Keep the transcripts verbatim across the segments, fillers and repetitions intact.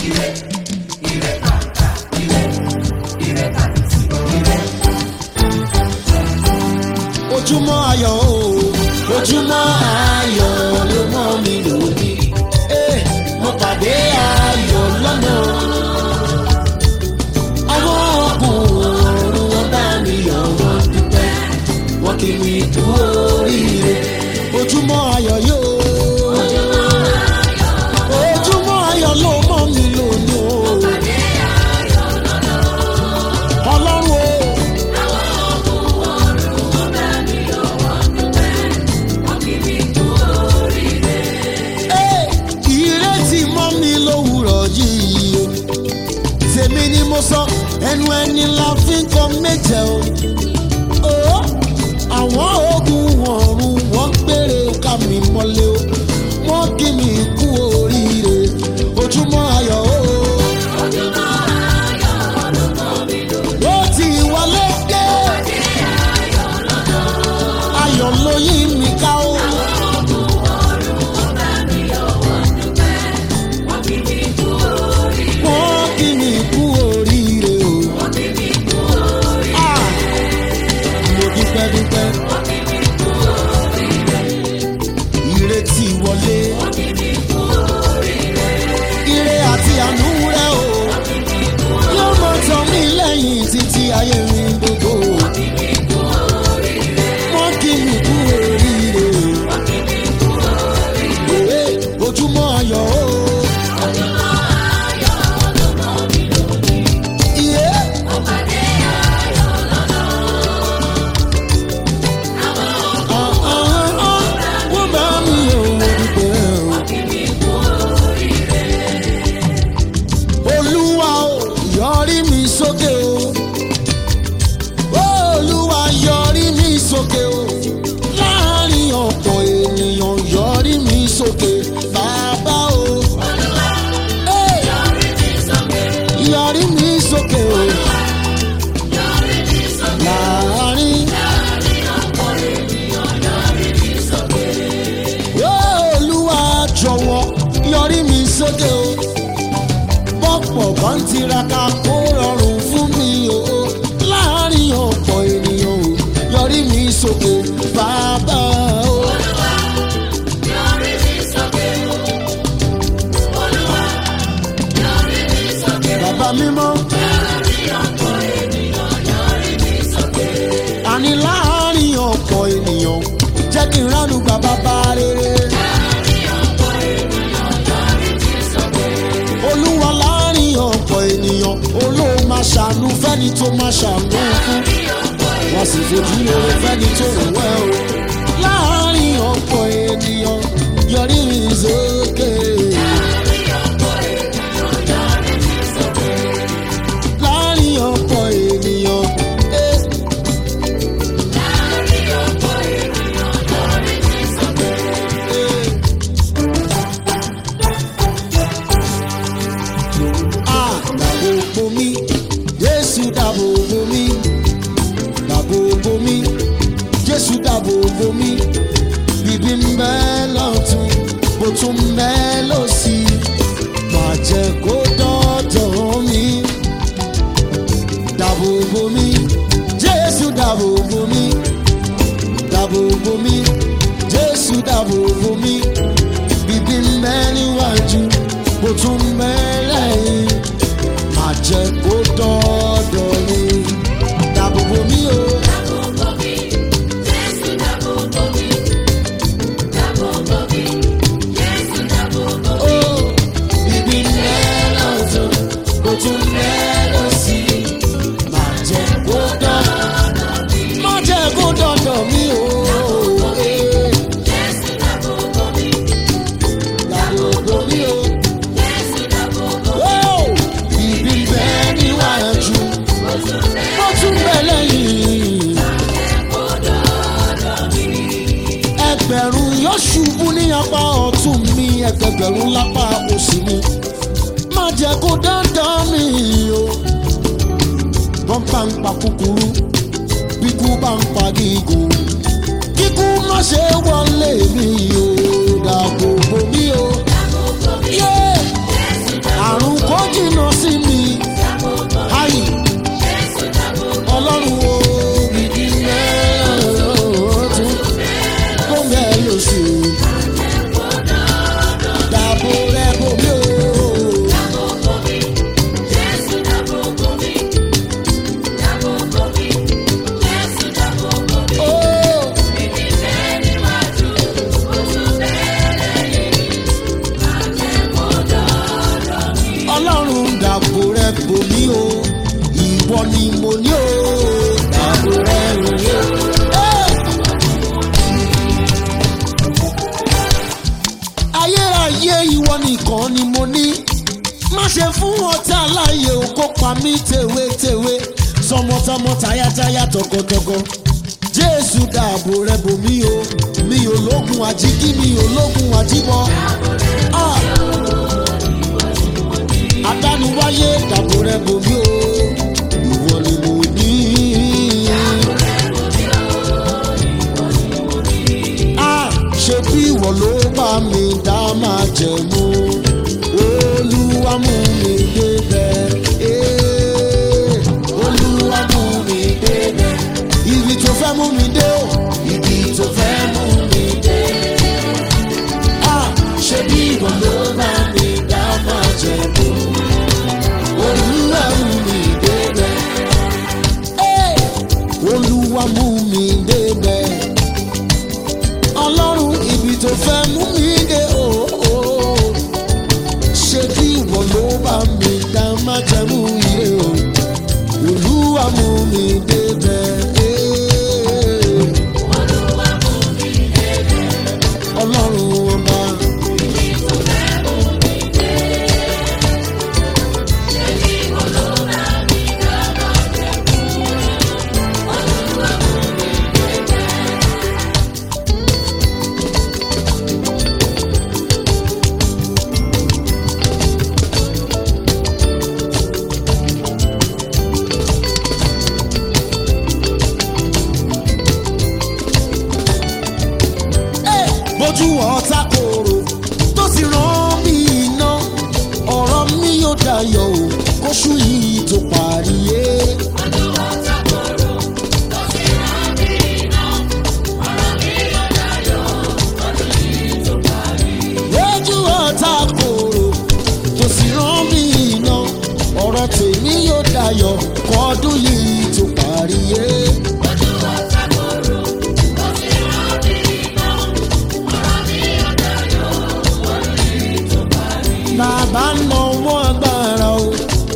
ire, ire kàkà, ire, ire kàkìtì, ire. Ojúmọ́ ayọ̀ o, ojúmọ́ ayọ̀ ló mọ́ mi lónìí. Eh, mo pàdé ayọ̀ lọ́nà. Àwọn ọkùnrin wọn bá mi yọ̀ wọ́n dúpẹ́, wọ́n kì í kú oríire. Ojúmọ́ ayọ̀ yóò. Ojúmọ́ ayọ̀ ló mọ́ mi lónìí o. Ọlọ́run o. Tèmi ni mo sọ, ẹnu ẹni la fi ń kọ méje o. Oh, àwọn ogun ọ̀run wọ́n gbére ká mi mọ́lé o. Wọ́n kí mi kú oríire, ojúmọ́ ayọ̀ o. Ojúmọ́ ayọ̀ ló mọ́ mi lónìí. Ó ti wọlé dé. Ayọ̀ ló yí mi ká o. Wọ́n kí mi kú oríire o. Ah, mo dúpẹ́ dúpẹ́. Ìrètí wọlé. Ire àti àánú rẹ o. Yóò mọ tán mi lẹ́yìn títí ayé mi gbogbo. Wọ́n kí mi kú oríire. Ee, ojúmọ́ ayọ̀ o. Iye. Ah, ah, ah, wọ́n bá mi o, mo dúpẹ́ o. Olúwa o, yọrí mi sókè o. Olúwa yọrí mi sókè o. Láàárín ọ̀pọ̀ ènìyàn yọrí mi sókè. Bàbá o. Hey! Yọrí mi sókè o. Láàárín. Olúwa jọ̀wọ́ yọrí mi sókè o. Bọ́pọ̀ bá ń tiraka kó rọrùn fún mi o. Láàárín ọ̀pọ̀ ènìyàn o, yọrí mi sókè. Bàbá o. Bàbá mímọ́. Àní láàárín ọ̀pọ̀ ènìyàn, jẹ́ kí n ránu gba bàbá rere. Olúwa láàárín ọ̀pọ̀ ènìyàn, olóò máa ṣàánú fẹ́ni tó máa ṣàánú fún. Wọ́n sì fojú rere fẹ́ni tó rò wẹ́ o. Láàárín ọ̀pọ̀ ènìyàn, yọrí mi sókè. Láàárín ọ̀pọ̀ ènìyàn, eh. Ah, dàbò bò mí, Jésù dàbò bò mí, dàbò bò mí, Jésù dàbò bò mí. Bíbí ń bẹ lọ́tún, bó tún ń bẹ lósì, má jẹ́ kó dọ́dọ̀ mi. Dàbò bò mí, Jésù dàbò bò mí, dàbò bò mí, Jésù dàbò bò mí. Bíbí ń bẹ níwájú, bó tún ń bẹ lẹ́yìn, má jẹ́ kó dọ́dọ̀ mi. Dàbò bò mí o. Oh, bíbí ń bẹ lọ́tún, bó tún ń bẹ lósì, má jẹ́ kó dọ́dọ̀ mi. Má jẹ́ kó dọ́dọ̀ mi o. Eh, dàbò bò mí o. Oh, bíbí ń bẹ níwájú, bó tún ń bẹ lẹ́yìn. Ẹgbẹ̀rún yóò ṣubú ní apá ọ̀tún mi, ẹgbẹ̀gbẹ̀rún lápá òsì mi. Má jẹ́ kó dandan mi o. Wọ́n bá ń pa kúkúrú, bí kú bá ń pa gígùn. Kíkú má ṣe wọlé mi o, dàbò bò mí o. Yeah! Àrùn kó nìkan ni mo ní má ṣe fún ọ̀tá láàyè o kó pa mí tèwétèwé sọmọtọmọ tayátayá tọkọtọkọ Jésù dáàbò rẹ bò mí o mi ò lógun àjíkí mi ò lógun àjíbọ adániwáyé dáàbò rẹ bò mí o ìwọ ni mo ní. ṣe bí ìwọ ló bá mi dá máa jẹ̀mú Olúwa mú mi débẹ̀ Olúwa mú mi débẹ̀ ibi tó fẹ́ mú mi dé o ibi tó fẹ́ mú mi dé ṣe bí ìwọ ló bá mi dá máa jẹ̀mú Olúwa mú mi débẹ̀ Olúwa mú mi débẹ̀ Ọlọ́run ibi tó fẹ́ mú mi dé o ṣe bí ìwọ ló bá mi dá má jẹ́ mú ire o Olúwa mú mi débẹ̀ Olúwa mú mi débẹ̀ Ọlọ́run ọba ibi tó fẹ́ mú mi dé ṣe bí ìwọ ló bá mi dá má jẹ́ mú Olúwa mú mi débẹ̀. Bójú ọ̀tá korò tó sì rán mi iná ọ̀rọ̀ mi yóò dayọ̀ o kóṣù yìí tó parí yé. Bójú ọ̀tá korò tó sì rán mi iná ọ̀rọ̀ mi yóò dayọ̀ kóṣù yìí tó parí. Bójú ọ̀tá korò tó sì rán mi iná ọ̀rọ̀ tèmi yóò dayọ̀ kọ́dún yìí tó parí yé. Bójú ọ̀tá korò tó sì rán mi iná. Bàbá nà wọ́n agbára o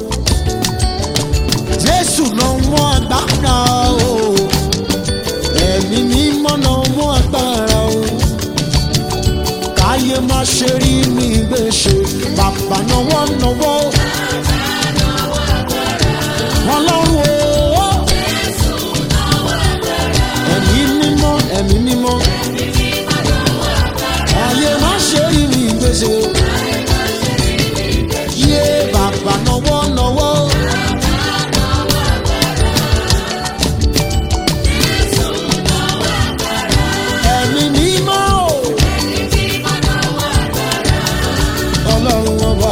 Jésù nà wọ́n agbára o ẹ̀mí mímọ́ nà wọ́n agbára o káyé má ṣe rí mi gbèsè bàbá nà wọ́n nà wọ́n Ọlọ́run o ẹ̀mí mímọ́ ẹ̀mí mímọ́ káyé má ṣe rí mi gbèsè. Bàbá nọwọ́ nọwọ́. Ẹ̀mí mímọ́ o. Ọlọ́run ọba.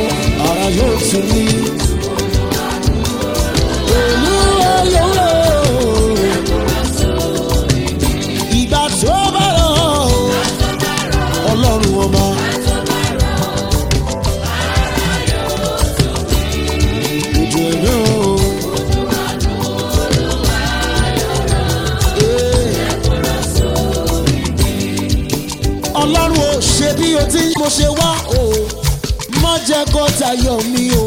Olúwa yóò kó ṣe wá o má jẹ́ kó tayọ̀ mi o